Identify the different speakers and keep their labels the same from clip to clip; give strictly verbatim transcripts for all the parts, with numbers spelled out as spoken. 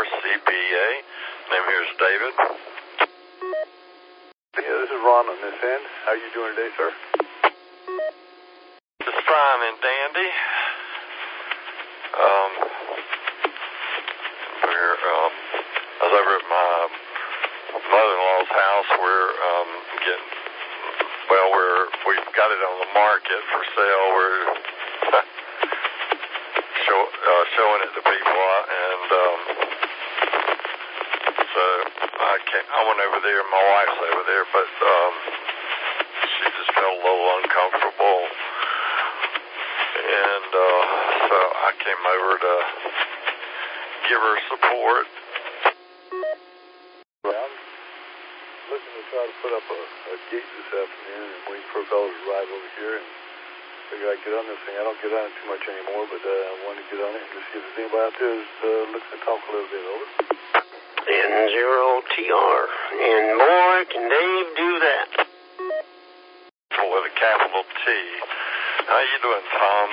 Speaker 1: C P A. Name here is David.
Speaker 2: Yeah, this is Ron on this end. How you doing today, sir?
Speaker 1: Just fine and dandy. Um, we're, um, I was over at my mother-in-law's house. We're um, getting, well, we're, we've got it on the market for sale. We're show, uh, showing it to people, and um, so I can't, I went over there, my wife's over there, but um, she just felt a little uncomfortable, and uh, so I came over to give her support.
Speaker 2: Well, I'm looking to try to put up a, a gate this afternoon and wait for a fellow to arrive over here, and figure I'd get on this thing. I don't get on it too much anymore, but uh, I wanted to get on it and just see if there's anybody out there who's uh, looking to talk a little bit. Over.
Speaker 3: N zero T R. And boy, can Dave do that.
Speaker 1: With a capital T. How you doing, Tom?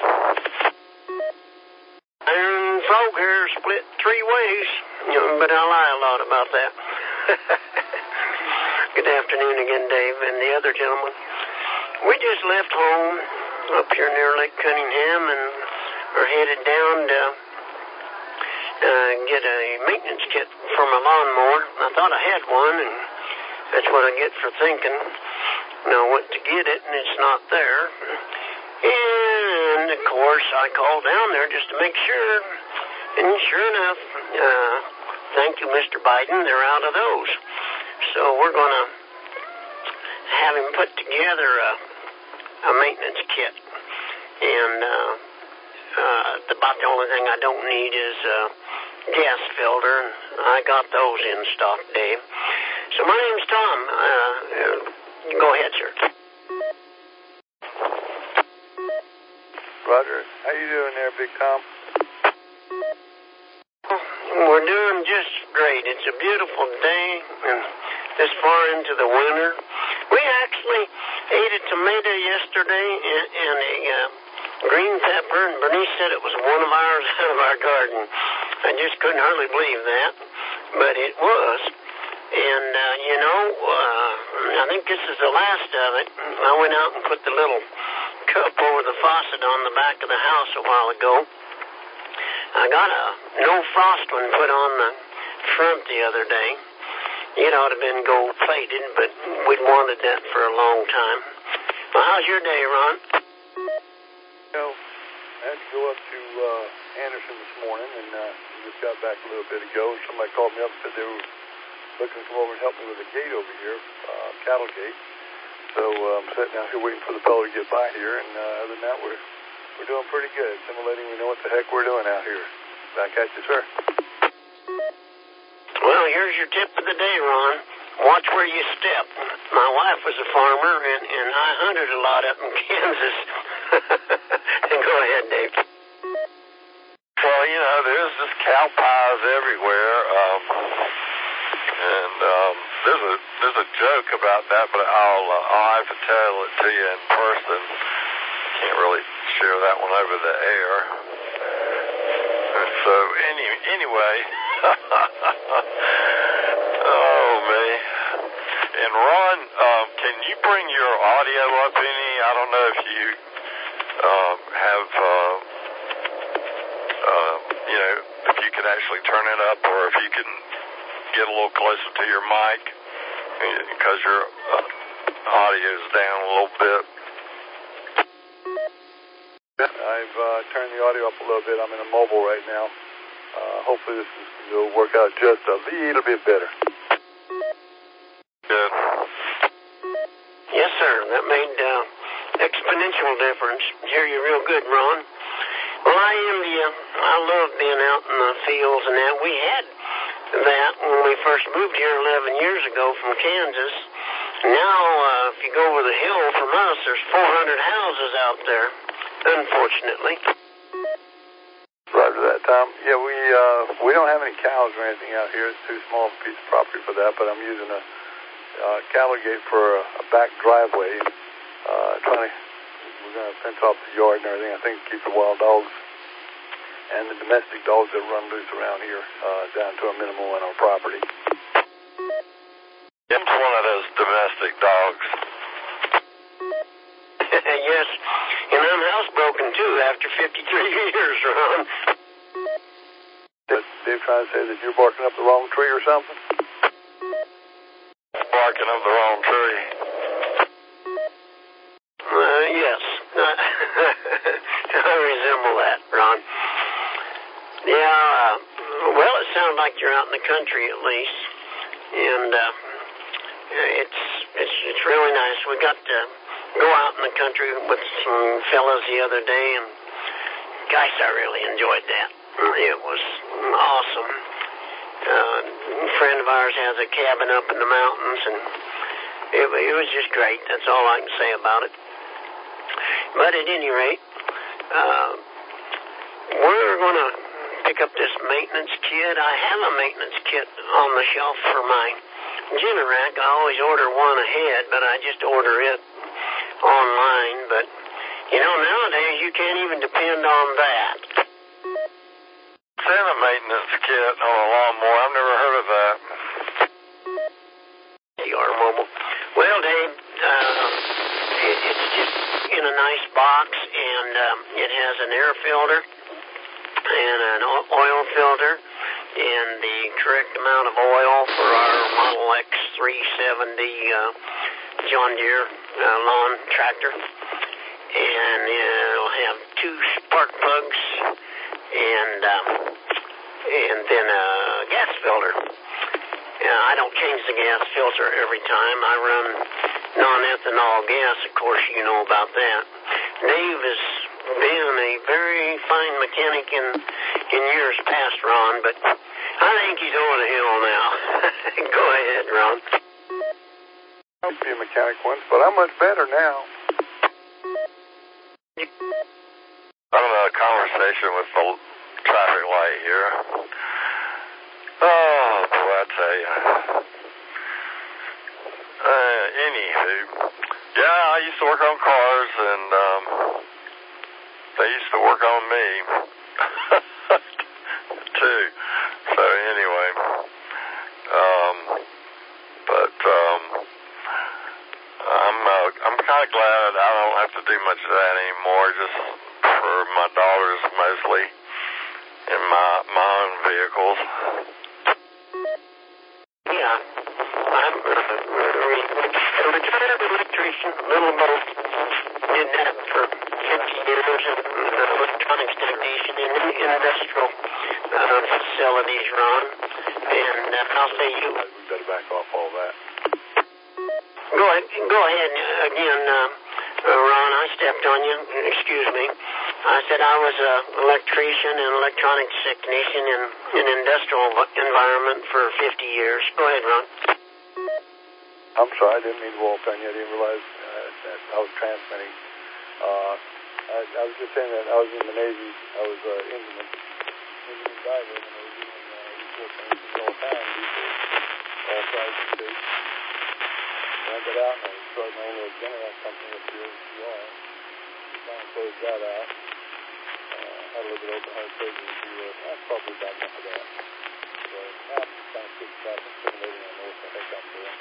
Speaker 3: And frog hair split three ways, but I lie a lot about that. Good afternoon again, Dave, and the other gentleman. We just left home up here near Lake Cunningham and are headed down to uh, get a maintenance kit for my lawnmower. I thought I had one, and that's what I get for thinking. And I went to get it, and it's not there. And, of course, I called down there just to make sure. And sure enough, uh, thank you, Mister Biden, they're out of those. So we're going to have him put together a, a maintenance kit. And uh, uh, about the only thing I don't need is a gas filter, and I got those in stock, Dave. So my name's Tom. Uh, uh, go ahead, sir.
Speaker 2: Roger. How you doing there, Big Tom?
Speaker 3: We're doing just great. It's a beautiful day, and this far into the winter. We actually ate a tomato yesterday and, and a uh, green pepper, and Bernice said it was one of ours out of our garden. I just couldn't hardly believe that, but it was. And, uh, you know, uh, I think this is the last of it. I went out and put the little cup over the faucet on the back of the house a while ago. I got a no frost one put on the front the other day. It ought to have been gold plated, but we'd wanted that for a long time. Well, how's your day, Ron?
Speaker 2: You know, I had to go up to uh, Anderson this morning, and uh, just got back a little bit ago. Somebody called me up and said they were looking to come over and help me with a gate over here, uh, cattle gate. So uh, I'm sitting out here waiting for the fellow to get by here, and uh, other than that, we're we're doing pretty good. Simulating we know what the heck we're doing out here. Back at you, sir.
Speaker 3: Well, here's your tip of the day, Ron. Watch where you step. My wife was a farmer, and, and I hunted a lot up in Kansas. Go ahead, Dave.
Speaker 1: Well, you know, there's just cow pies everywhere. Um, and um, there's a there's a joke about that, but I'll uh, I'll have to tell it to you in person. Can't really share that one over the air. So any anyway, oh man. And Ron, um, can you bring your audio up any? I don't know if you um, have, uh, uh, you know, if you can actually turn it up, or if you can get a little closer to your mic, because your uh, audio is down a little bit.
Speaker 2: I've uh, turned the audio up a little bit. I'm in a mobile right now. Uh, hopefully this is, will work out just a little bit better.
Speaker 1: Good.
Speaker 3: Yes, sir. That made uh, exponential difference. Hear you real good, Ron. Well, I envy you. I love being out in the fields and that. We had that when we first moved here eleven years ago from Kansas. Now, uh, if you go over the hill from us, there's four hundred houses out there, unfortunately.
Speaker 2: Roger that, Tom. Yeah, we uh, we don't have any cows or anything out here. It's too small a piece of property for that, but I'm using a uh, cattle gate for a, a back driveway. Uh, trying to, we're going to fence off the yard and everything, I think, to keep the wild dogs and the domestic dogs that run loose around here uh, down to a minimum on our property.
Speaker 1: It's one of those domestic dogs.
Speaker 3: Yes, and I'm housebroken too after fifty-three years, Ron.
Speaker 2: Did Dave trying to say that you're barking up the wrong tree or something?
Speaker 1: Barking up the wrong tree.
Speaker 3: Uh, yes. I resemble that, Ron. Yeah, uh, well, it sounds like you're out in the country at least. And uh, it's, it's, it's really nice. We got to go out in the country with some fellas the other day, and gosh, I really enjoyed that. It was awesome. Uh, a friend of ours has a cabin up in the mountains, and it, it was just great. That's all I can say about it. But at any rate, uh, we're going to pick up this maintenance kit. I have a maintenance kit on the shelf for my Generac. I always order one ahead, but I just order it online. But, you know, nowadays you can't even depend on that.
Speaker 1: Send a maintenance kit on a lawnmower. I've never heard of that.
Speaker 3: You are mobile. Well, Dave, uh, it, it's just in a nice box, and um, it has an air filter and an oil filter and the correct amount of oil for our Model X three seventy uh, John Deere uh, lawn tractor. And it'll have two spark plugs and um, and then a gas filter. Uh, I don't change the gas filter every time. I run non-ethanol gas, of course, you know about that. Dave has been a very fine mechanic in, in years past, Ron, but I think he's over the hill now. Go ahead, Ron.
Speaker 2: I used to be a mechanic once, but I'm much better now.
Speaker 1: I'm in a conversation with the traffic light here. Oh, boy, I tell you. Uh, anywho, yeah, I used to work on cars, and um, they used to work on me, too. So anyway, um, but um, I'm uh, I'm kind of glad I don't have to do much of that anymore. Just for my daughters mostly, in my my own vehicles.
Speaker 3: Yeah, I'm uh, a retired electrician, little boat. Did that for fifty years, and uh, electronics technician in industrial uh, facilities, Ron. And uh, I'll say you.
Speaker 2: We better back off all that.
Speaker 3: Go ahead, go ahead again, uh, uh, Ron. I stepped on you. Excuse me. I said I was an electrician and electronics technician in an industrial environment for fifty years. Go ahead, Ron.
Speaker 2: I'm sorry, I didn't mean to walk on you. I didn't realize uh, that I was transmitting. Uh, I, I was just saying that I was in the Navy. I was uh, Indian, Indian diver in the Navy, and uh, we flew planes all the time. We flew all sides of the state. When I got out, and I started my own little Generac company up here in P R. We kind of closed that out. Uh, had a little bit of open heart surgery to do it. That's probably about enough of that. So now I'm just kind of sitting back and simulating. I know what the heck I'm doing.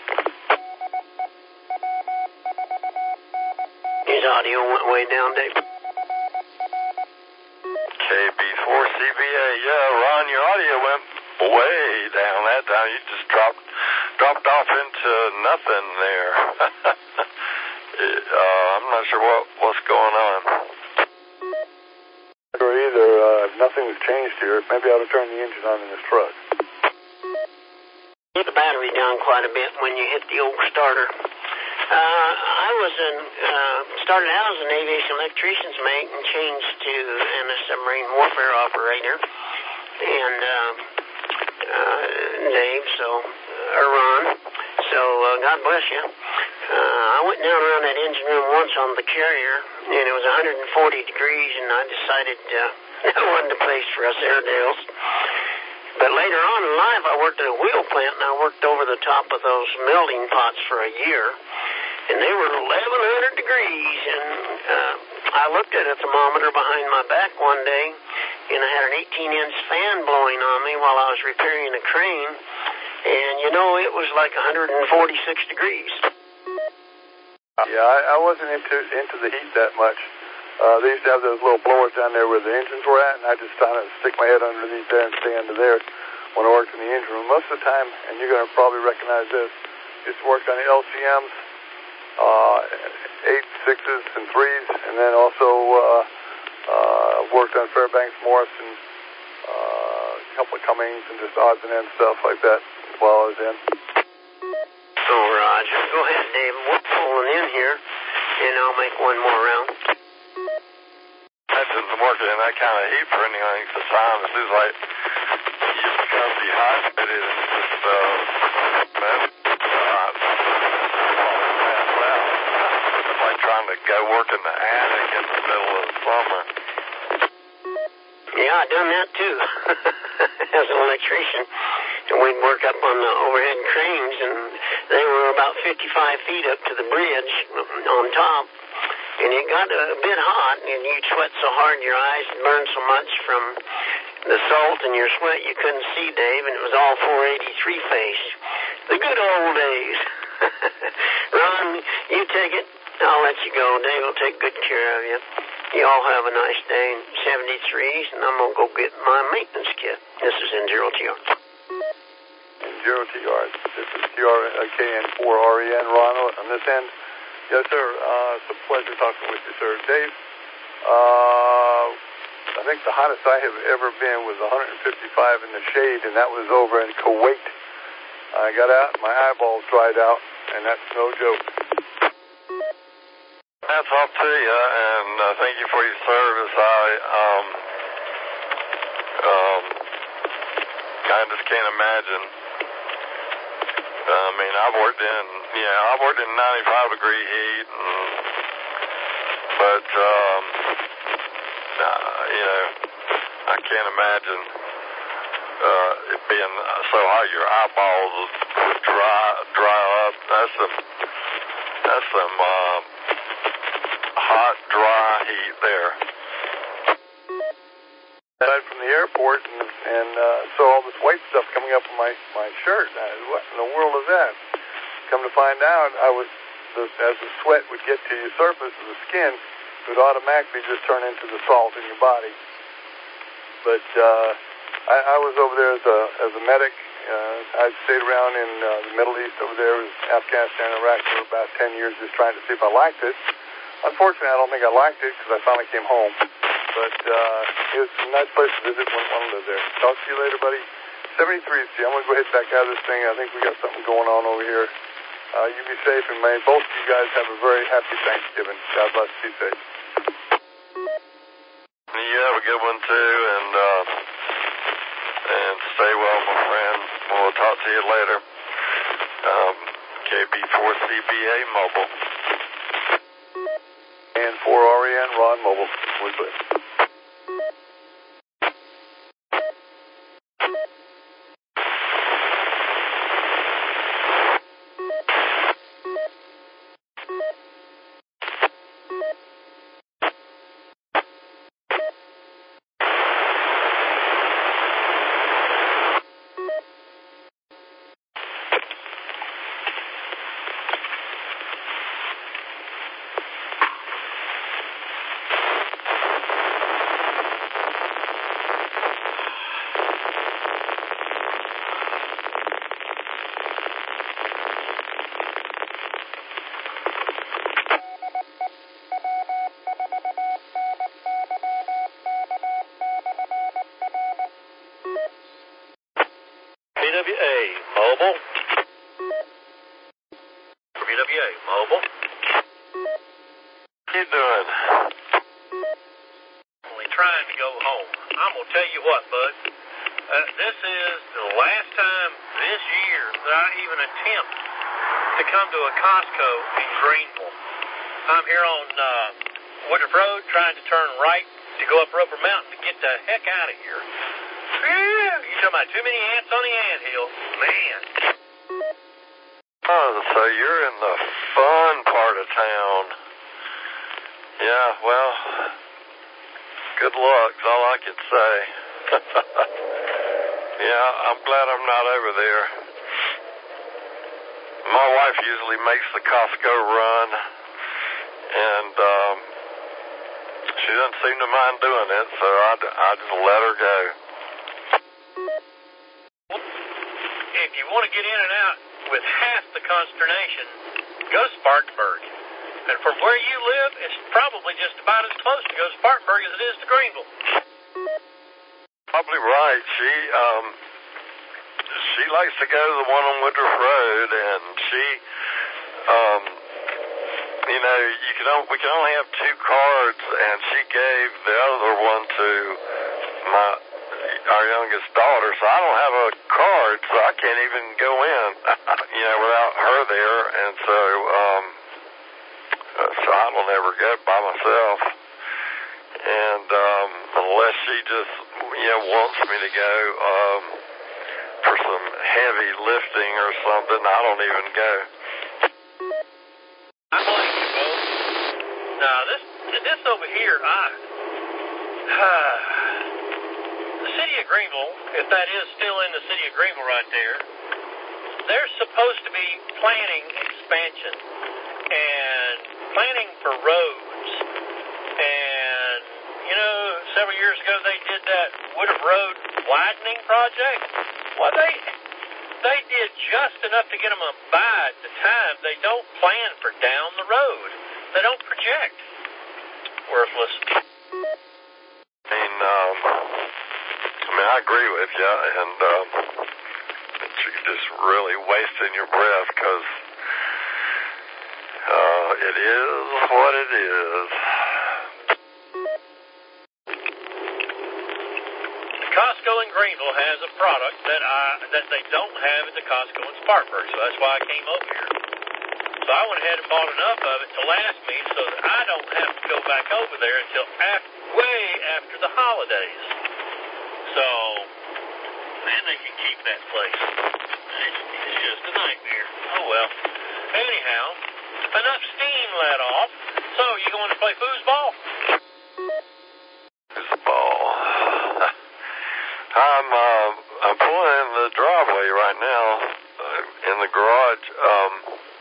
Speaker 3: His audio went way down, Dave.
Speaker 1: K B four C B A, yeah, Ron, your audio went way down that time. You just dropped dropped off into nothing there. it, uh, I'm not sure what what's going on.
Speaker 2: Or either uh, nothing's changed here. Maybe I ought to turn the engine on in this truck.
Speaker 3: Get the battery down quite a bit when you hit the old starter. Uh, I was in, uh, started out as an aviation electrician's mate and changed to an, a submarine warfare operator. And, uh, uh, Dave, so, uh, or Ron, so, uh, God bless you. Uh, I went down around that engine room once on the carrier, and it was one hundred forty degrees, and I decided, uh, that wasn't the place for us Airedales. But later on in life, I worked at a wheel plant, and I worked over the top of those melting pots for a year. And they were eleven hundred degrees, and uh, I looked at a thermometer behind my back one day, and I had an eighteen-inch fan blowing on me while I was repairing a crane, and, you know, it was like one hundred forty-six degrees.
Speaker 2: Yeah, I, I wasn't into into the heat that much. Uh, they used to have those little blowers down there where the engines were at, and I just kind of stick my head underneath there and stay under there when I worked in the engine room. Most of the time, and you're going to probably recognize this, just worked on the L C Ms, uh, eight, sixes, and threes, and then also uh, uh, worked on Fairbanks, Morrison, uh, a couple of Cummings, and just odds and ends stuff like that while I was in.
Speaker 3: Oh, Roger. Go ahead, Dave. We're pulling in here, and I'll make one more round.
Speaker 1: That's just working in that kind of heat for any length of time. It seems like you become dehydrated and just, uh, man, uh, pass out. It's like trying to go work in the attic in the middle of the summer.
Speaker 3: Yeah, I've done that too. As an electrician. And we'd work up on the overhead cranes, and they were about fifty-five feet up to the bridge on top. And it got a bit hot, and you'd sweat so hard your eyes and burn so much from the salt in your sweat you couldn't see, Dave, and it was all four eighty-three phase. The good old days. Ron, you take it. I'll let you go. Dave will take good care of you. You all have a nice day in seventy-threes, and I'm going to go get my maintenance kit. This is N zero T R.
Speaker 2: N zero T R. This is T R K N four R E N. Ron on this end. Yes, sir. Uh, it's a pleasure talking with you, sir. Dave, uh, I think the hottest I have ever been was one hundred fifty-five in the shade, and that was over in Kuwait. I got out, my eyeballs dried out, and that's no joke.
Speaker 1: Hats off to you, and uh, thank you for your service. I, um, um, I just can't imagine. I mean, I've worked in, yeah, I've worked in ninety-five degree heat, and, but, um, uh, you know, I can't imagine, uh, it being so hot your eyeballs would dry, dry up. That's some, that's some, um, hot, dry heat there.
Speaker 2: Right from the airport and, and uh, saw all this white stuff coming up on my, my shirt. I, what in the world is that? Come to find out, I was the, as the sweat would get to your surface of the skin, it would automatically just turn into the salt in your body. But uh, I, I was over there as a as a medic. Uh, I stayed around in uh, the Middle East over there, was Afghanistan, Iraq for about ten years, just trying to see if I liked it. Unfortunately, I don't think I liked it because I finally came home. But uh, it was a nice place to visit when I lived there. Talk to you later, buddy. seventy-three, see, I'm going to go ahead back out of this thing. I think we got something going on over here. Uh, you be safe, and may both of you guys have a very happy Thanksgiving. God bless. Be safe.
Speaker 1: You have a good one, too, and, uh, and stay well, my friend. We'll talk to you later. Um, K B four C B A Mobile.
Speaker 2: And four R E N, Ron Mobile. We're good.
Speaker 4: B W A Mobile. B W A Mobile.
Speaker 1: What you doing?
Speaker 4: Only trying to go home. I'm going to tell you what, bud. Uh, this is the last time this year that I even attempt to come to a Costco in Greenville. I'm here on uh, Woodruff Road trying to turn right to go up Roper Mountain to get the heck out of here. Phew, you talking about too many ants on the anthill. Man.
Speaker 1: Oh, so you're in the fun part of town. Yeah, well, good luck is all I could say. Yeah, I'm glad I'm not over there. My wife usually makes the Costco run, and um, she doesn't seem to mind doing it, so I, I just let her go.
Speaker 4: If you want to get in and out with half the consternation, go to Spartanburg. And from where you live, it's probably just about as close to go to Spartanburg as it is to Greenville.
Speaker 1: Probably right. She um, she likes to go to the one on Woodruff Road, and she, um, you know, you can we can only have two cards, and she gave the other one to my our youngest daughter, so I don't have a card, so I can't even go in, you know, without her there, and so um, so I don't ever go by myself, and um, unless she just, you know, wants me to go um, for some heavy lifting or something, I don't even go.
Speaker 4: I believe you both. Now, this, this over here, I... the city of Greenville, if that is still in the city of Greenville right there, they're supposed to be planning expansion and planning for roads. And, you know, several years ago they did that Woodruff Road widening project. Well, they they did just enough to get them by at the time. They don't plan for down the road. They don't project. Worthless.
Speaker 1: I mean, um, I mean, I agree with you, and um, you're just really wasting your breath because uh, it is what it is.
Speaker 4: Costco in Greenville has a product that I that they don't have at the Costco in Spartanburg, so that's why I came over here. So I went ahead and bought enough of it to last me so that I don't have to go back over there until after, way after the holidays. So, then they can keep that place. It's, it's just a nightmare. Oh well. Anyhow, enough steam let off. So, you going to play foosball?
Speaker 1: Foosball. I'm uh, I'm pulling in the driveway right now uh, in the garage. Um,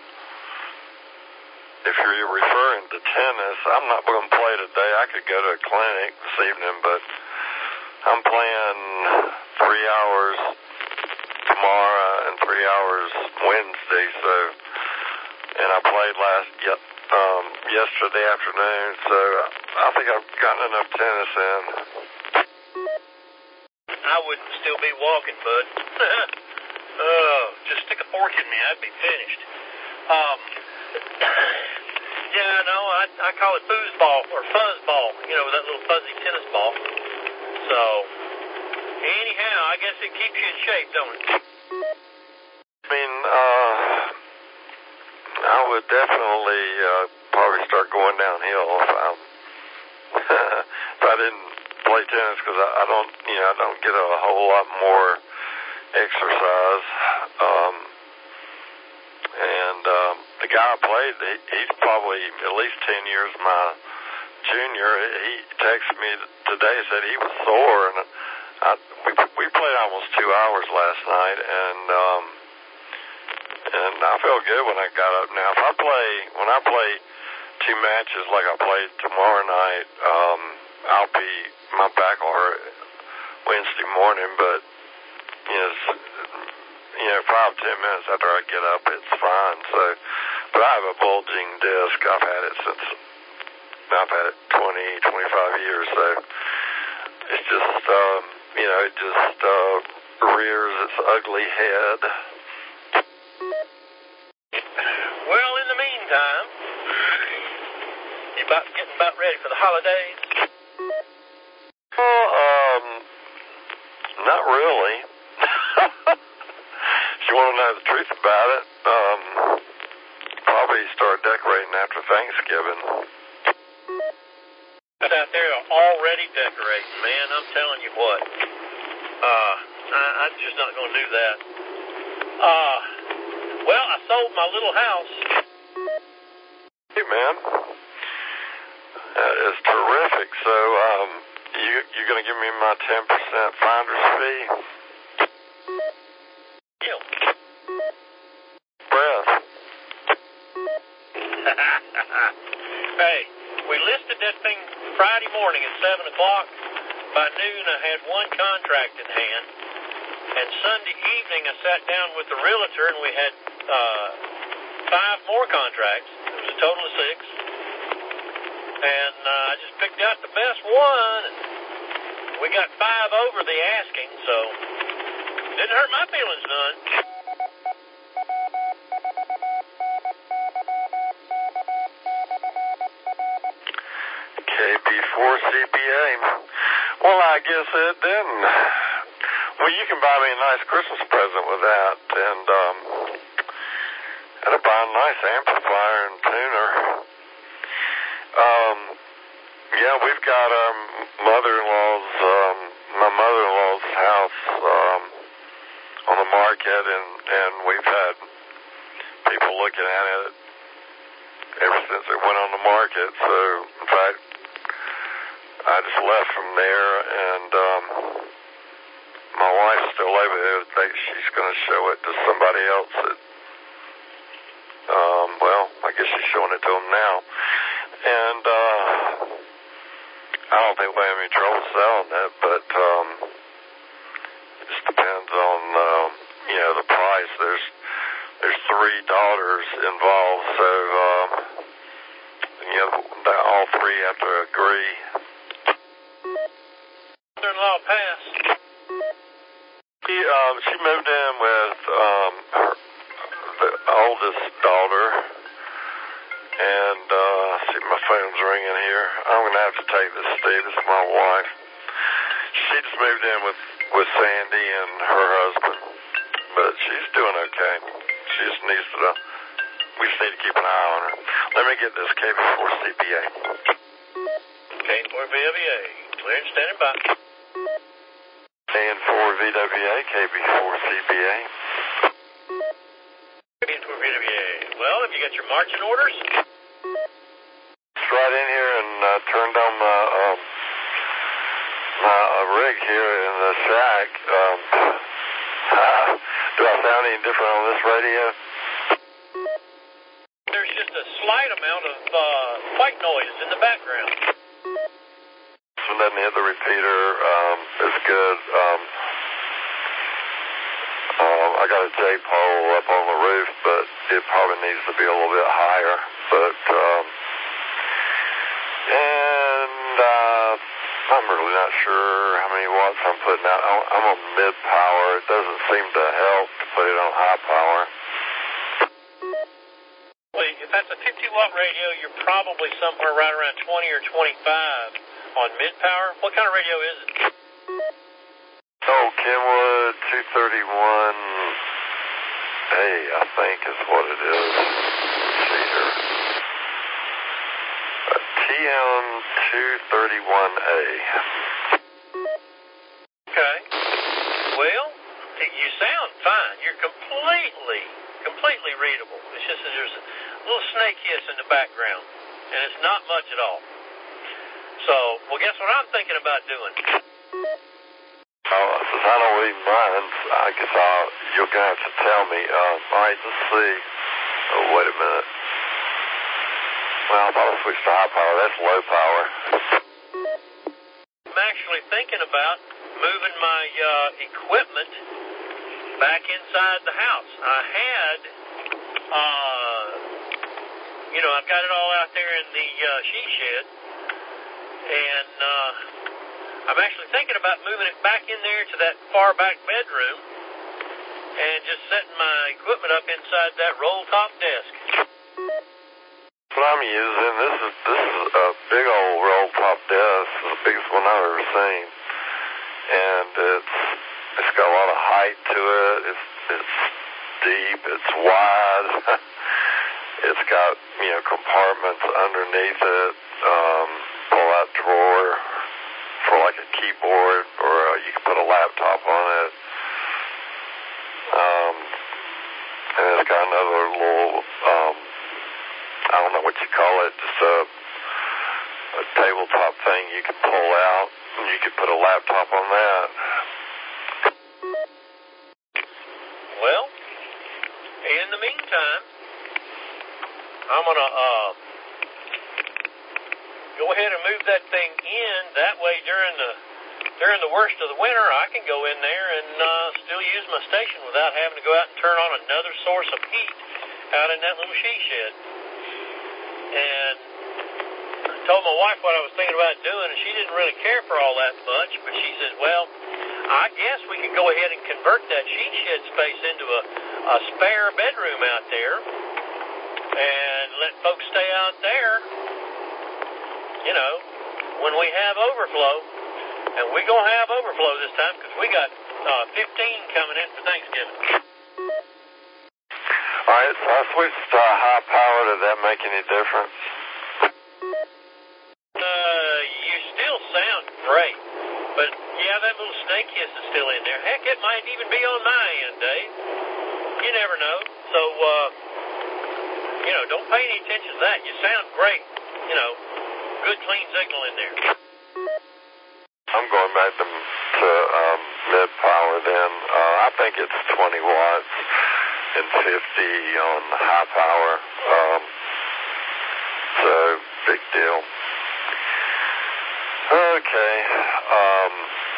Speaker 1: if you're referring to tennis, I'm not going to play today. I could go to a clinic this evening, but I'm playing three hours tomorrow and three hours Wednesday. So, and I played last um, yesterday afternoon. So I think I've gotten enough tennis in.
Speaker 4: I wouldn't still be walking, bud. Oh, just stick a fork in me, I'd be finished. Um, yeah, no, I, I call it foosball or fuzzball, you know, that little fuzzy tennis ball. So, anyhow, I guess it keeps you in shape, don't it?
Speaker 1: I mean, uh, I would definitely uh, probably start going downhill if I, if I didn't play tennis, because I, I don't, you know, I don't get a whole lot more exercise. Um, and um, the guy I played, he, he's probably at least ten years my junior. He texted me today, said he was sore, and I, we we played almost two hours last night, and um, and I felt good when I got up. Now, if I play, when I play two matches like I played tomorrow night, um, I'll be, my back will hurt Wednesday morning, but, you know, you know, five, ten minutes after I get up, it's fine. So, but I have a bulging disc. I've had it since, I've had it twenty, twenty-five years, so it's just, um, you know, it just uh, rears its ugly head.
Speaker 4: Well, in the meantime, you about getting about ready for the holidays?
Speaker 1: Well, um, not really. If you want to know the truth about it, um, probably start decorating after Thanksgiving.
Speaker 4: Out there are already decorating, man. I'm telling you what. Uh, I, I'm just not going to do that. Uh, well, I sold my little house.
Speaker 1: Hey, man. That is terrific. So, um, You you gonna give me my ten percent finder's fee?
Speaker 4: Yeah.
Speaker 1: Breath.
Speaker 4: Hey, we listed that thing Friday morning at seven o'clock. By noon, I had one contract in hand. And Sunday evening, I sat down with the realtor, and we had uh, five more contracts. It was a total of six. And uh, I just picked out the best one. And we got five over the asking, so didn't hurt my feelings none.
Speaker 1: K B four C P A. Well, I guess it didn't. Well, you can buy me a nice Christmas present with that, and um, and buy a nice amplifier and tuner. Um, yeah, we've got our mother-in-law's, um, my mother-in-law's house um, on the market, and and we've had people looking at it ever since it went on the market. So, in fact, I just left from there, and um, my wife's still over there. I think she's going to show it to somebody else. That, um, well, I guess she's showing it to them now. And uh, I don't think we'll have any trouble selling it, but um, it just depends on, um, you know, the price. There's there's three daughters involved, so, um, you know, all three have to agree.
Speaker 4: Mother-in-law passed.
Speaker 1: She, um, she moved in with um, her, the oldest daughter, and uh, see, my phone's ringing here. I'm going to have to take this, Steve. This is my wife. She just moved in with, with Sandy and her husband, but she's doing okay. She just needs to, we just need to keep an eye on her. Let me get this K B four C P A.
Speaker 4: K B four V W A. Clear and standing by.
Speaker 1: K B four V W A, K B four C P A.
Speaker 4: K B four V W A. Well, have you got your marching orders?
Speaker 1: Just right in here and uh, turned on my, um, my uh, rig here in the shack. Um, uh, do I sound any different on this radio?
Speaker 4: There's just a slight amount of uh, white noise in the background.
Speaker 1: This one doesn't hit the repeater. Um, it's good. Um, um, I got a J-pole up on the roof, but it probably needs to be a little bit higher. But, um, and uh, I'm really not sure how many watts I'm putting out. I'm on mid-power. It doesn't seem to help to put it on high power.
Speaker 4: Well, if that's a fifty watt radio, you're probably somewhere right around twenty or twenty-five on mid-power. What kind of radio is it?
Speaker 1: Oh, Kenwood two thirty-one A, I think is what it is. Let's see here. Uh, T M two thirty-one A.
Speaker 4: Okay. Well, you sound fine. You're completely, completely readable. It's just that there's a little snake hiss in the background, and it's not much at all. So, well, guess what I'm thinking about doing?
Speaker 1: Oh, since I don't read mine, I guess I'll, you're going to have to tell me. Uh, all right, let's see. Oh, wait a minute. Well, I thought I switched to high power. That's low power.
Speaker 4: I'm actually thinking about moving my uh, equipment back inside the house. I had, uh, you know, I've got it all out there in the uh, she shed, and uh, I'm actually thinking about moving it back in there to that far back bedroom and just setting my equipment up inside that roll top desk.
Speaker 1: What I'm using, this is this is a big old roll top desk, the biggest one I've ever seen, and it's it's got a lot of height to it. It's it's deep. It's wide. It's got, you know, compartments underneath it. Um, pull out drawer for like a keyboard, or uh, you can put a laptop on it. Um, and it's got another little, um, I don't know what you call it, just a, a tabletop thing you can pull out you could put a laptop on that.
Speaker 4: Well, in the meantime, I'm going to uh, go ahead and move that thing in. That way, during the during the worst of the winter, I can go in there and uh, still use my station without having to go out and turn on another source of heat out in that little she shed. And I told my wife what I was thinking about doing, and she didn't really care for all that much, but she says, well, I guess we could go ahead and convert that she shed space into a, a spare bedroom out there and let folks stay out there, you know, when we have overflow. And we're going to have overflow this time because we got uh, fifteen coming in for Thanksgiving.
Speaker 1: All right, so I switched to uh, high power. Did that make any difference?
Speaker 4: Uh, you still sound great. But, yeah, that little snake hiss is still in there. Heck, it might even be on my end, Dave. You never know. So, uh, you know, don't pay any attention to that. You sound great. You know, good, clean signal in there.
Speaker 1: I'm going back to, to um, mid-power then. Uh, I think it's twenty watts and fifty on the high power. Um, so, big deal. Okay. Um,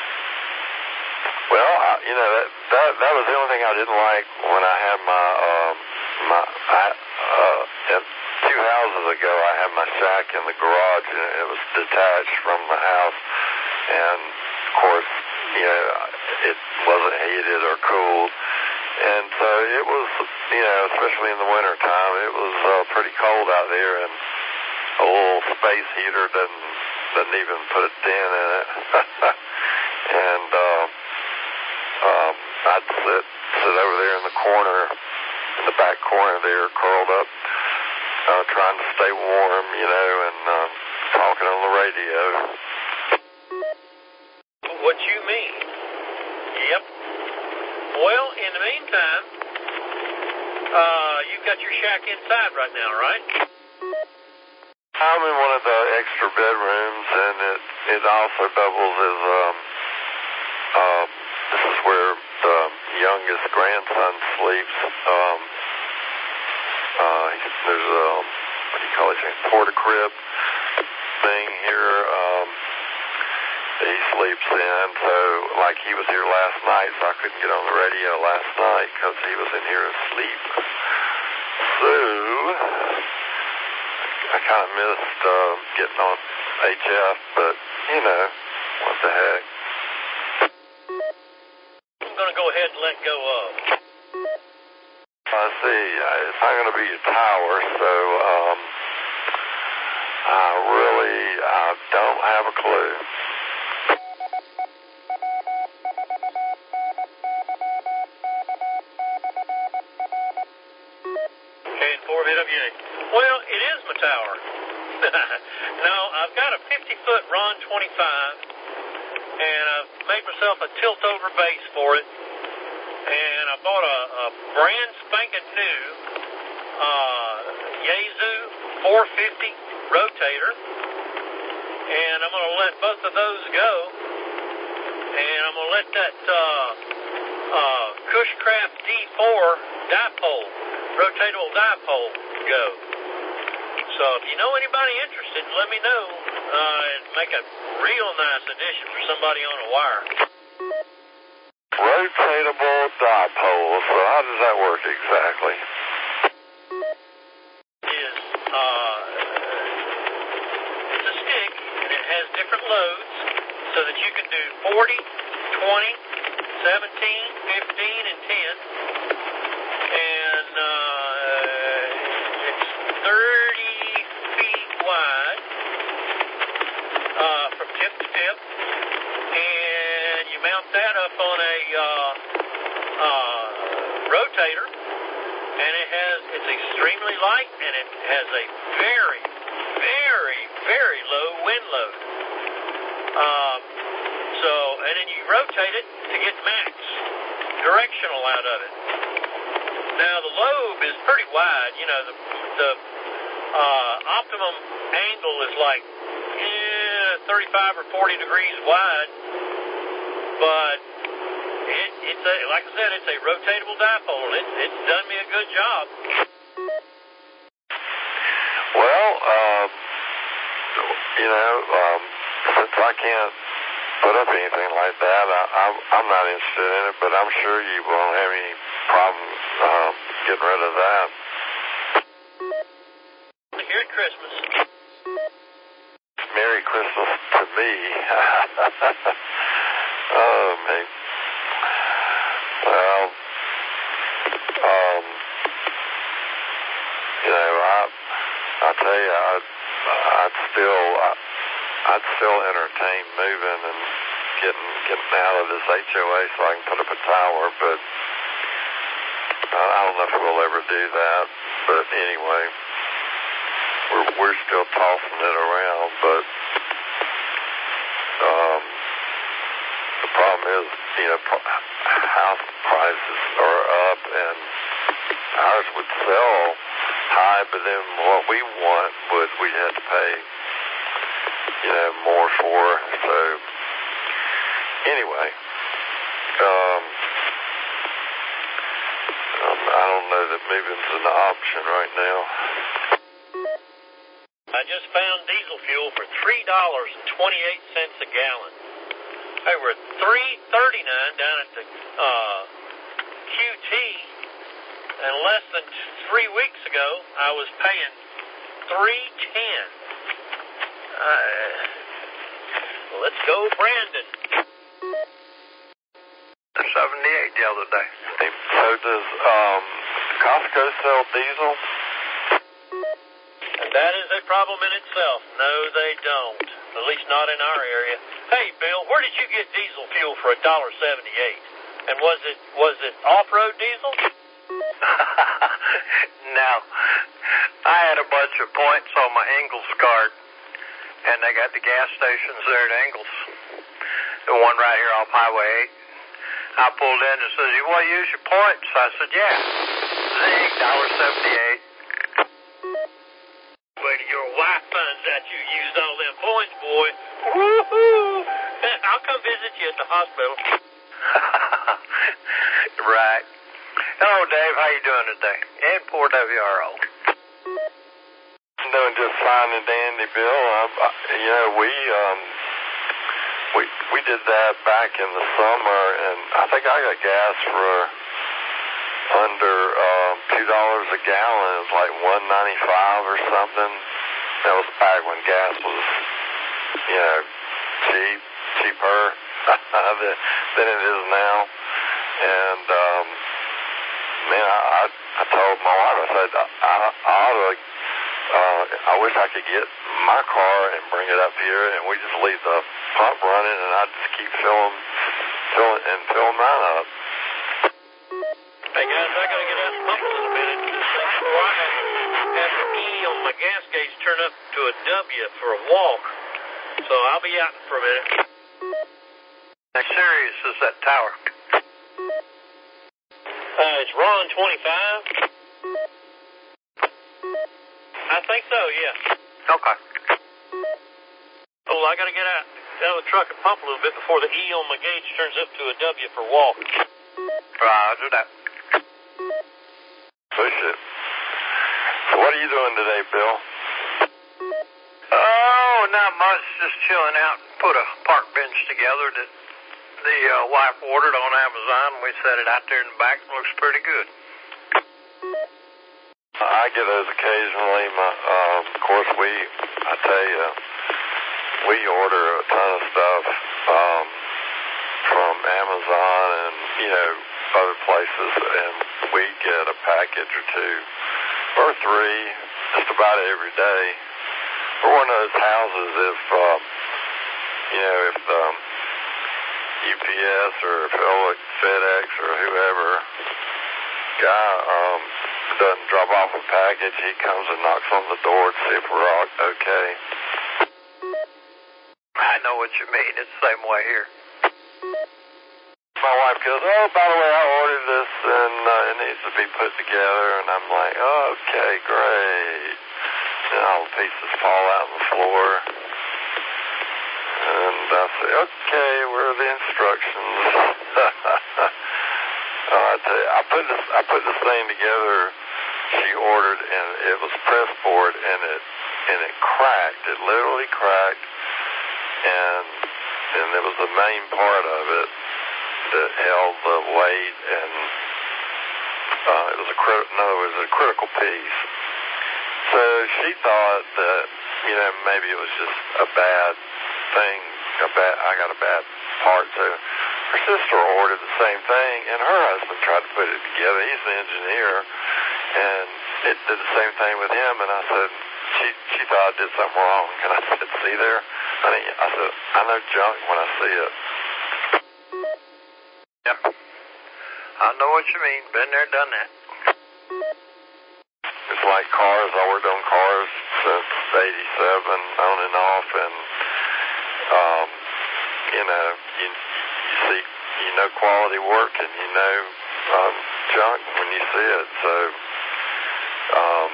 Speaker 1: well, I, you know, that, that that was the only thing I didn't like when I had my, um, my I, uh, two houses ago, I had my shack in the garage, and it was detached from the house. And, of course, you know, it wasn't heated or cooled. And so it was, you know, especially in the wintertime, it was uh, pretty cold out there, and a little space heater doesn't, doesn't even put a dent in it. And uh, um, I'd sit, sit over there in the corner, in the back corner there, curled up, uh, trying to stay warm, you know, and uh, talking on the radio.
Speaker 4: What you mean? Yep. Well, in the meantime, uh, you've got your shack inside right now, right?
Speaker 1: I'm in one of the extra bedrooms, and it, it also doubles as, um, uh, this is where the youngest grandson sleeps. Um, uh, there's a, what do you call it, porta crib thing here, um, he sleeps in, so like he was here last night, so I couldn't get on the radio last night because he was in here asleep. So I kind of missed uh, getting on H F, but you know, what the heck.
Speaker 4: I'm going to go ahead and let go of.
Speaker 1: I see. It's not going to be a tower, so um, I really I don't have a clue.
Speaker 4: Well, it is my tower. No, I've got a fifty-foot Ron twenty-five, and I've made myself a tilt-over base for it, and I bought a, a brand spanking new uh, Yaesu four fifty rotator, and I'm going to let both of those go, and I'm going to let that uh, uh, Cushcraft D four dipole, rotatable dipole, go. So if you know anybody interested, let me know. Uh, and make a real nice addition for somebody on a wire.
Speaker 1: Rotatable dipole. So how does that work exactly?
Speaker 4: Is uh, it's a stick, and it has different loads, so that you can do forty, twenty, seventeen, fifteen, and ten. And uh, it's thirty feet wide uh, from tip to tip, and you mount that up on a uh, uh, rotator, and it has it's extremely light, and it has a very, very, very low wind load. Um, so, and then you rotate it to get max directional out of it. Now the lobe is pretty wide. You know, the the uh, optimum angle is like eh, thirty-five or forty degrees wide, but it, it's a, like I said, it's a rotatable dipole. It's, it's done me a good job.
Speaker 1: Well, um, you know, um, since I can't put up anything like that, I, I'm, I'm not interested in it, but I'm sure you won't have any problem um, getting rid of that.
Speaker 4: Here at Christmas.
Speaker 1: Merry Christmas to me. Oh, man. Well, um, you know, I, I tell you, I'd, I'd still, I, I'd still entertain moving and getting, getting out of this H O A so I can put up a tower, but I, I don't know if we'll ever do that. But anyway, we're, we're still tossing it around, but, um, the problem is, you know, house prices are up, and ours would sell high, but then what we want would we'd have to pay, you know, more for. So anyway, um, um, I don't know that moving's an option right now.
Speaker 4: I just found diesel fuel for three dollars and twenty-eight cents a gallon. They were three thirty-nine down at the uh, Q T, and less than three weeks ago, I was paying three ten. Uh, let's go, Brandon.
Speaker 5: seventy-eight the other day.
Speaker 1: So does um, Costco sell diesel?
Speaker 4: And that is a problem in itself. No, they don't. At least not in our area. Hey, Bill, where did you get diesel fuel for a dollar seventy-eight? And was it was it off-road diesel?
Speaker 5: No. I had a bunch of points on my Ingalls card, and they got the gas stations there at Ingalls. The one right here off Highway eight. I pulled in and said, "You want to use your points?" I said, "Yeah." Zing, one dollar seventy-eight.
Speaker 4: Wait till your wife finds out you used all them points, boy. Woo-hoo! I'll come visit you at the hospital.
Speaker 5: Right. Hello, Dave. How you doing today? And poor W R O.
Speaker 1: I'm doing just fine and dandy, Bill. Um, you know, we um, we we did that back in the summer, and I think I got gas for under um, two dollars a gallon. It was like one ninety-five or something. That was back when gas was, you know, cheap, cheaper than, than it is now. And um, man, I, I I told my wife, I said I, I, I ought to. Uh, I wish I could get my car and bring it up here, and we just leave the pump running, and I just keep filling, filling, and filling mine up.
Speaker 4: Hey guys, I gotta get out the pump a little bit. Before I have, have the E on my gas gauge turn up to a W for a walk, so I'll be out for a minute.
Speaker 5: How serious is that tower?
Speaker 4: Uh, it's Ron twenty-five. I think so, yeah.
Speaker 5: Okay.
Speaker 4: Oh, I gotta get out, out of the truck and pump a little bit before the E on my gauge turns up to a W for walk.
Speaker 5: Roger that.
Speaker 1: Push it. So what are you doing today, Bill?
Speaker 5: Oh, not much. Just chilling out. Put a park bench together that the uh, wife ordered on Amazon. We set it out there in the back. It looks pretty good.
Speaker 1: I get those occasionally. My, um, of course, we, I tell you, we order a ton of stuff um, from Amazon and, you know, other places, and we get a package or two or three just about every day. We're one of those houses, if, um, you know, if um, U P S or FedEx or whoever guy um, doesn't drop off a package, he comes and knocks on the door to see if we're all okay.
Speaker 5: I know what you mean. It's the same way here.
Speaker 1: My wife goes, "Oh, by the way, I ordered this, and uh, it needs to be put together." And I'm like, "Oh, okay, great." And all the pieces fall out on the floor. I said, okay, where are the instructions? uh, I tell you, I put this, I put this thing together. She ordered, and it was press board, and it and it cracked. It literally cracked, and and there was the main part of it that held the weight, and uh, it was a crit- no, it was a critical piece. So she thought that, you know, maybe it was just a bad thing. A bad, I got a bad part. So her sister ordered the same thing, and her husband tried to put it together. He's an engineer, and it did the same thing with him. And I said, she she thought I did something wrong. And I said, see there, honey, I said, I know junk when I see it.
Speaker 5: Yep. I know what you mean. Been there, done that.
Speaker 1: It's like cars. I worked on cars since eighty-seven, on and off, and um, you know, you, you see, you know, quality work, and you know, um, junk when you see it. So, um,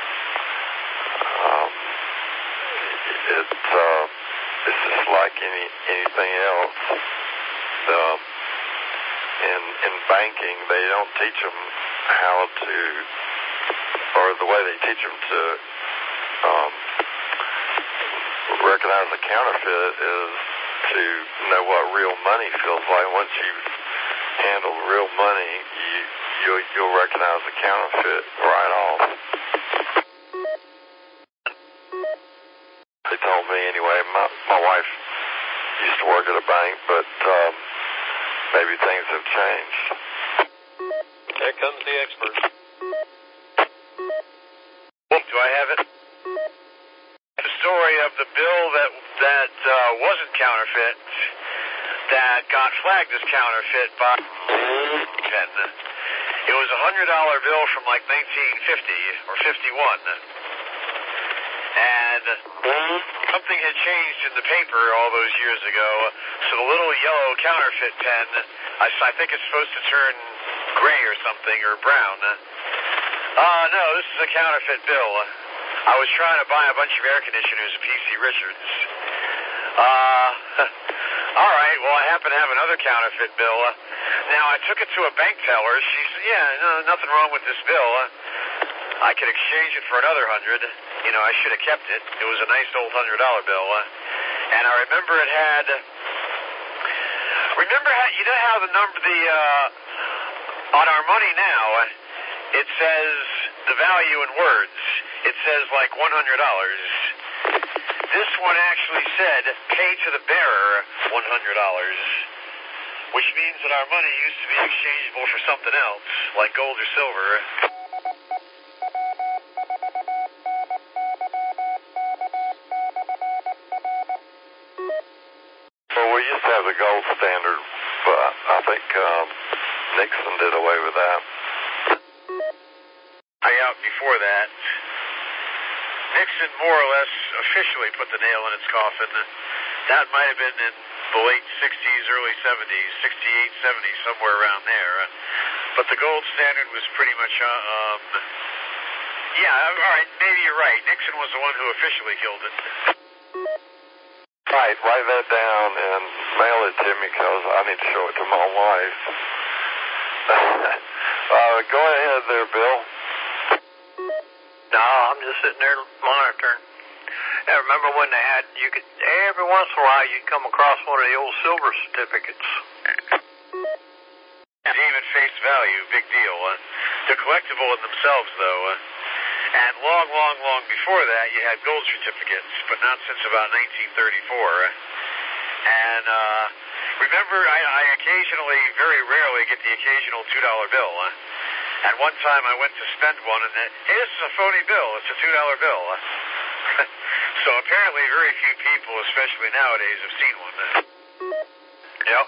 Speaker 1: um, it's uh, it's just like any anything else. Um, in in banking, they don't teach them how to, or the way they teach them to um, recognize a counterfeit is to know what real money feels like. Once you've handled real money, you you'll, you'll recognize a counterfeit right off. They told me anyway. My my wife used to work at a bank, but um, maybe things have changed.
Speaker 4: There comes the expert.
Speaker 5: Do I have it? The story of the bill that that uh, wasn't counterfeit, that got flagged as counterfeit by Penn. It was a hundred dollar bill from like nineteen fifty or fifty-one, and something had changed in the paper all those years ago. So the little yellow counterfeit pen, I, I think it's supposed to turn gray or something, or brown. Uh, no, this is a counterfeit bill. I was trying to buy a bunch of air conditioners at P C Richards. Uh, all right, well, I happen to have another counterfeit bill. Now, I took it to a bank teller. She said, yeah, no, nothing wrong with this bill. I could exchange it for another hundred. You know, I should have kept it. It was a nice old hundred dollar bill. And I remember it had, remember how, you know how the number, the, uh, on our money now, it says the value in words. It says like one hundred dollars. This one actually said pay to the bearer one hundred dollars, which means that our money used to be exchangeable for something else, like gold or silver.
Speaker 1: Well, we used to have the gold standard, but I think um, Nixon did away with that.
Speaker 5: I out before that. Nixon more or less officially put the nail in its coffin. That might have been in the late sixties, early seventies, sixty-eight, seventy, somewhere around there. But the gold standard was pretty much, uh, um, yeah, all right, maybe you're right. Nixon was the one who officially killed it.
Speaker 1: Right, write that down and mail it to me because I need to show it to my wife. uh, go ahead there, Bill.
Speaker 5: No, I'm just sitting there monitoring. I remember when they had, you could, every once in a while, you'd come across one of the old silver certificates. And even face value, big deal. Uh, they're collectible in themselves, though. Uh, and long, long, long before that, you had gold certificates, but not since about nineteen thirty-four. And uh, remember, I, I occasionally, very rarely, get the occasional two dollar bill. Uh, and one time I went to spend one, and then, hey, this is a phony bill. It's a two dollar bill. So apparently very few people, especially nowadays, have seen one. Yep.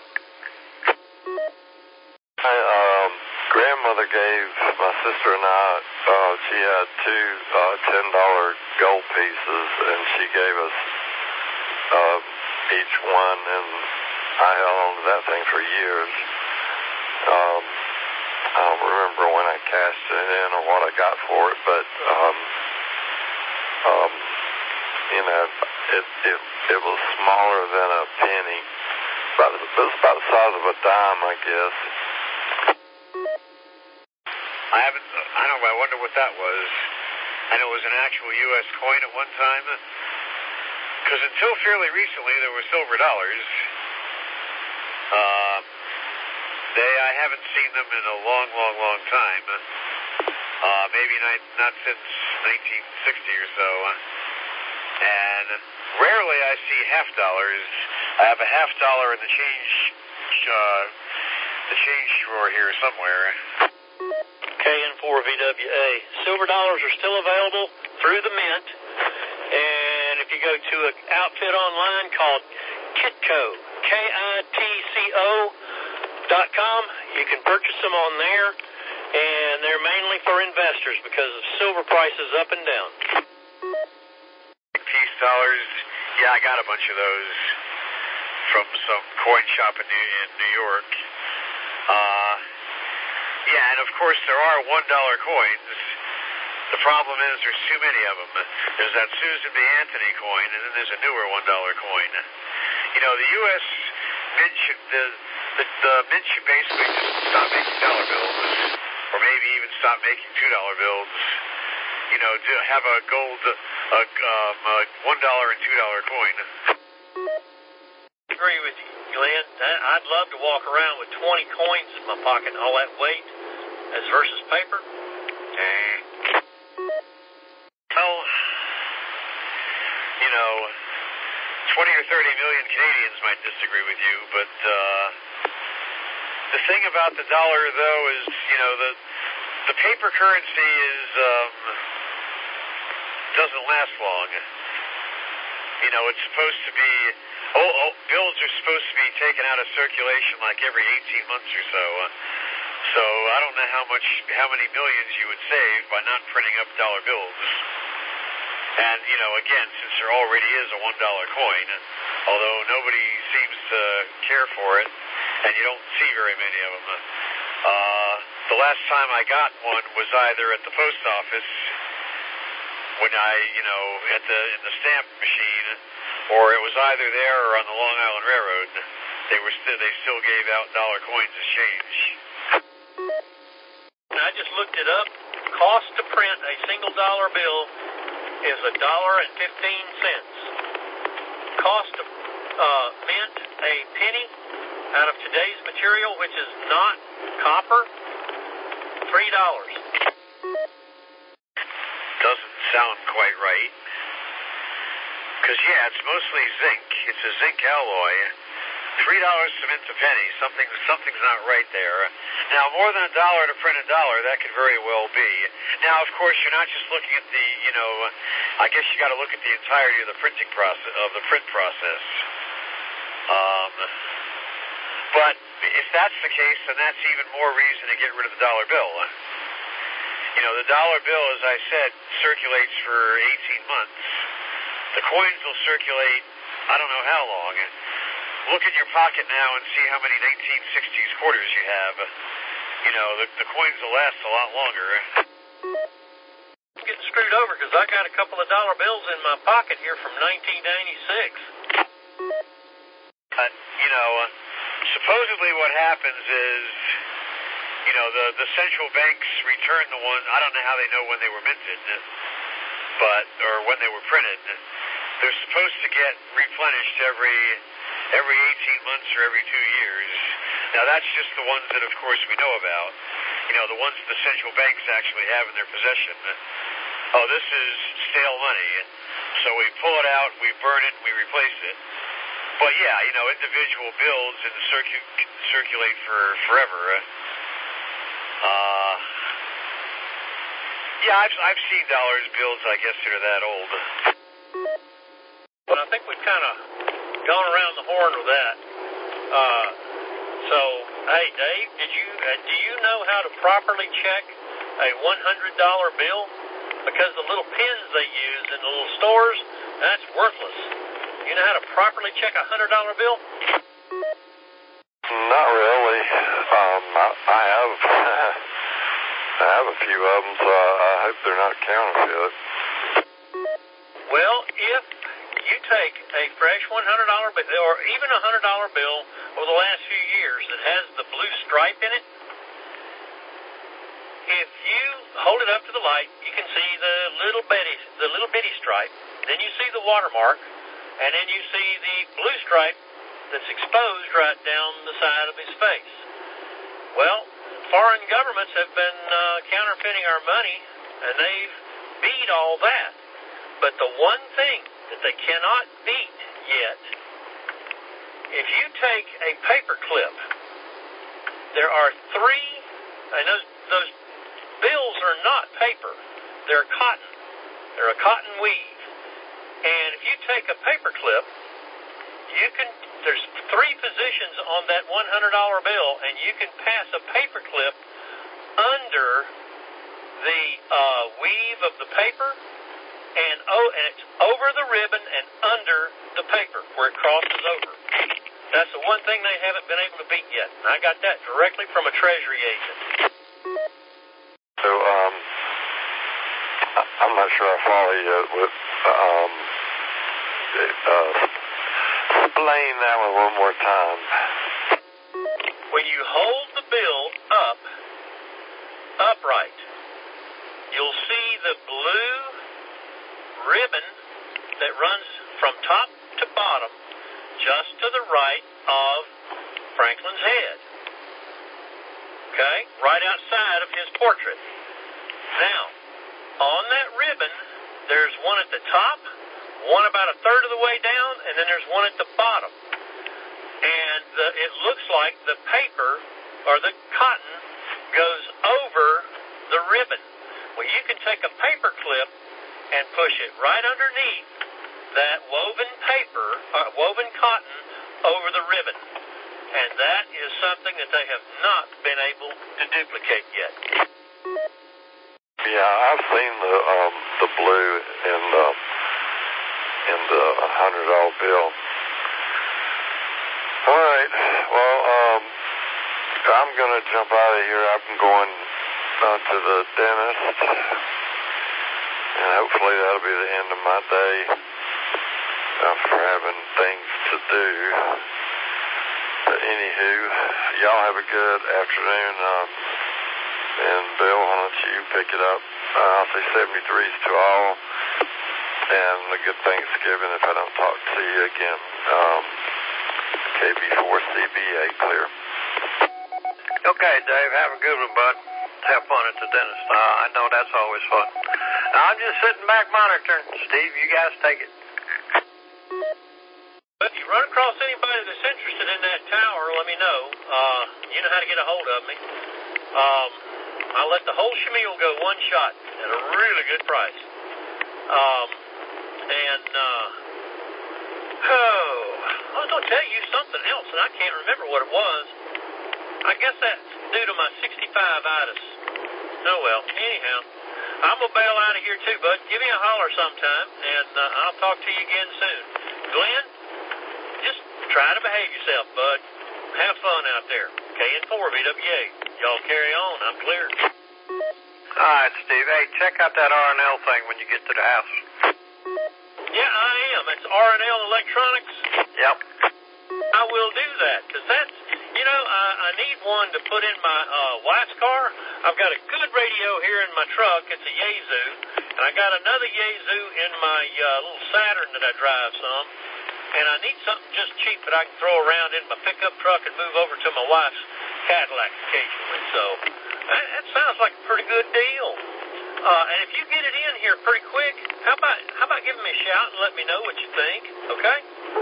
Speaker 1: My um, grandmother gave my sister and I, uh, she had two uh, ten dollar gold pieces, and she gave us uh, each one, and I held on to that thing for years. Um, I don't remember when I cashed it in or what I got for it, but um, um, you know, it it it was smaller than a penny. About, it was about the size of a dime, I guess.
Speaker 5: I haven't, I don't know, I wonder what that was. And it was an actual U S coin at one time? Because until fairly recently, there were silver dollars. Uh, they, I haven't seen them in a long, long, long time. Uh, maybe not, not since nineteen sixty or so. And rarely I see half dollars. I have a half dollar in the change, uh, the change drawer here somewhere.
Speaker 4: K N four V W A. Silver dollars are still available through the Mint. And if you go to an outfit online called Kitco, K I T C O dot com, you can purchase them on there. And they're mainly for investors because of silver prices up and down.
Speaker 5: Peace dollars. Yeah, I got a bunch of those from some coin shop in New, in New York. Uh, yeah, and of course there are one dollar coins. The problem is there's too many of them. There's that Susan B. Anthony coin, and then there's a newer one dollar coin. You know, the U S Mint should, the, the, the Mint should basically just stop making dollar bills, or maybe even stop making two dollar bills. You know, to have a gold, uh, um, uh, one dollar and two dollar coin.
Speaker 4: I agree with you, Glenn. I'd love to walk around with twenty coins in my pocket, all that weight, as versus paper.
Speaker 5: Okay. Well, you know, twenty or thirty million Canadians might disagree with you, but uh, the thing about the dollar, though, is, you know, the the paper currency is um, doesn't last long. You know, it's supposed to be, oh, oh, bills are supposed to be taken out of circulation like every eighteen months or so. So I don't know how much, how many millions you would save by not printing up dollar bills. And, you know, again, since there already is a one dollar coin, although nobody seems to care for it, and you don't see very many of them, uh, the last time I got one was either at the post office, when I, you know, at the in the stamp machine, or it was either there or on the Long Island Railroad. They were still they still gave out dollar coins as change.
Speaker 4: I just looked it up. Cost to print a single dollar bill is a dollar and fifteen cents. Cost to uh, mint a penny out of today's material, which is not copper, three dollars.
Speaker 5: Doesn't sound quite right. Because, yeah, it's mostly zinc. It's a zinc alloy. Three dollars to mint a penny. Something, something's not right there. Now, more than a dollar to print a dollar, that could very well be. Now, of course, you're not just looking at the, you know, I guess you got to look at the entirety of the printing process, of the print process. Um, but if that's the case, then that's even more reason to get rid of the dollar bill. You know, the dollar bill, as I said, circulates for eighteen months. The coins will circulate, I don't know how long. Look in your pocket now and see how many nineteen sixties quarters you have. You know, the, the coins will last a lot longer.
Speaker 4: I'm getting screwed over because I got a couple of dollar bills in my pocket here from nineteen ninety-six.
Speaker 5: Uh, you know, uh, supposedly what happens is, you know, the, the central banks return the ones, I don't know how they know when they were minted, but, or when they were printed. They're supposed to get replenished every every eighteen months or every two years. Now, that's just the ones that, of course, we know about. You know, the ones the central banks actually have in their possession. Oh, this is stale money. So we pull it out, we burn it, we replace it. But, yeah, you know, individual bills and circu- circulate for forever. Uh, yeah, I've, I've seen dollars bills, I guess, that are that old.
Speaker 4: But I think we've kind of gone around the horn with that. Uh, so, hey, Dave, did you uh, do you know how to properly check a one hundred dollar bill? Because the little pins they use in the little stores, that's worthless. You know how to properly check a one hundred dollar bill?
Speaker 1: Not really. Um, I, I have I have a few of them, so I, I hope they're not counterfeit.
Speaker 4: Well, if you take a fresh one hundred dollar bill, or even a one hundred dollar bill over the last few years that has the blue stripe in it, if you hold it up to the light, you can see the little bitty, the little bitty stripe. Then you see the watermark, and then you see the blue stripe that's exposed right down the side of his face. Well, foreign governments have been uh, counterfeiting our money, and they've beat all that. But the one thing that they cannot beat yet, if you take a paper clip, there are three, and those, those bills are not paper. They're cotton. They're a cotton weave. And if you take a paper clip, you can, there's three positions on that one hundred dollar bill, and you can pass a paper clip under the uh, weave of the paper, and, oh, and it's over the ribbon and under the paper where it crosses over. That's the one thing they haven't been able to beat yet. And I got that directly from a Treasury agent.
Speaker 1: So, um, I'm not sure I follow you with, um, uh, explain that one one more time.
Speaker 4: When you hold the bill up, upright, you'll see the blue ribbon that runs from top to bottom just to the right of Franklin's head. Okay? Right outside of his portrait. Now, on that ribbon, there's one at the top, one about a third of the way down, and then there's one at the bottom. And the, it looks like the paper, or the cotton, goes over the ribbon. Well, you can take a paper clip and push it right underneath that woven paper, uh, woven cotton, over the ribbon. And that is something that they have not been able to duplicate yet.
Speaker 1: Yeah, I've seen the um, the blue in the in the hundred dollar bill. All right, well, um, I'm gonna jump out of here. I'm going uh, to the dentist, and hopefully that'll be the end of my day uh, for having things to do. But anywho, y'all have a good afternoon. Um, and Bill, why don't you pick it up? Uh, I'll say seventy-threes to all, and a good Thanksgiving if I don't talk to you again. Um, K B four C B A clear.
Speaker 5: Okay, Dave, have a good one, bud. Have fun at the dentist. Uh, I know that's always fun. I'm just sitting back monitoring. Steve, you guys take it.
Speaker 4: If you run across anybody that's interested in that tower, let me know. Uh, you know how to get a hold of me. Um, I'll let the whole shmeal go one shot at a really good price. Um, and, uh, oh, I was going to tell you something else, and I can't remember what it was. I guess that's due to my sixty-five itis. Oh, well, anyhow, I'm going to bail out of here too, bud. Give me a holler sometime, and uh, I'll talk to you again soon. Glenn, just try to behave yourself, bud. Have fun out there. K N four V W A. Y'all carry on. I'm clear.
Speaker 5: All right, Steve. Hey, check out that R and L thing when you get to the house.
Speaker 4: Yeah, I am. It's R and L Electronics.
Speaker 5: Yep.
Speaker 4: I will do that, because that's, you know, I, I need one to put in my uh, wife's car. I've got a good radio here in my truck. It's a Yaesu. And I got another Yaesu in my uh, little Saturn that I drive some. And I need something just cheap that I can throw around in my pickup truck and move over to my wife's Cadillac occasionally. So that, that sounds like a pretty good deal. Uh, and if you get it in here pretty quick, how about how about giving me a shout and let me know what you think? Okay?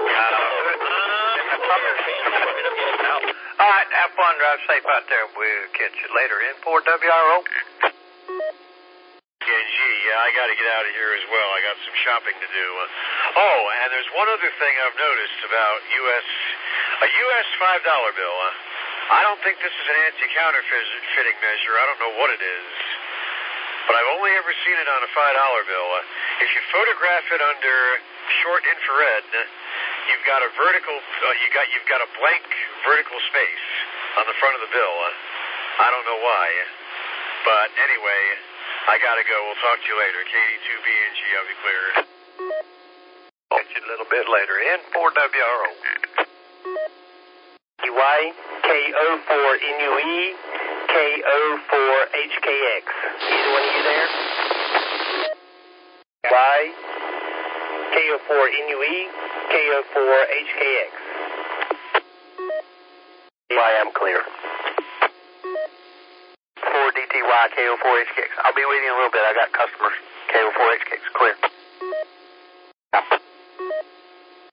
Speaker 5: All right, have fun. Drive safe out there. We'll catch you later in four W R O.
Speaker 6: Yeah, I got to get out of here as well. I got some shopping to do. Uh, oh, and there's one other thing I've noticed about U S a U S five dollar bill. Uh, I don't think this is an anti-counterfeiting measure. I don't know what it is, but I've only ever seen it on a five dollar bill. Uh, if you photograph it under short infrared, uh, you've got a vertical. Uh, you got you've got a blank vertical space on the front of the bill. Uh, I don't know why, but anyway. I gotta go. We'll talk to you later. K D two B N G, I'll be clear.
Speaker 5: Catch you little bit later. N four W R O.
Speaker 7: Y, K O four N U E, K O four H K X. Either one of you there? Y, K O four N U E, K O four H K X. Y, I'm clear. four D T Y, K O four H K X. I'll be with you in a little bit. I got customers. K O four H K X, clear.